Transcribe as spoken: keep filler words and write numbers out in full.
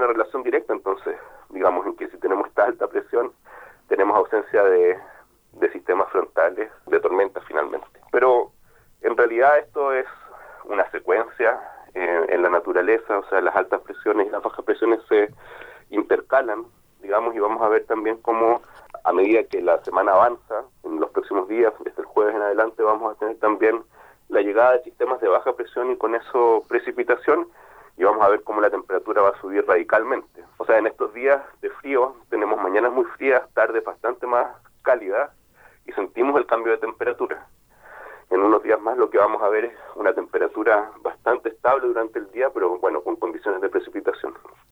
una relación directa, entonces, digamos, en que si tenemos esta alta presión, tenemos ausencia de, de sistemas frontales, de tormentas finalmente. Pero en realidad esto es una secuencia eh, en la naturaleza, o sea, las altas presiones y las bajas presiones se intercalan, digamos, y vamos a ver también cómo a medida que la semana avanza, en los próximos días, desde el jueves en adelante, vamos a tener también la llegada de sistemas de baja presión y con eso precipitación, y vamos a ver cómo la temperatura va a subir radicalmente. O sea, en estos días de frío tenemos mañanas muy frías, tardes bastante más cálidas, y sentimos el cambio de temperatura. En unos días más lo que vamos a ver es una temperatura bastante estable durante el día, pero bueno, con condiciones de precipitación.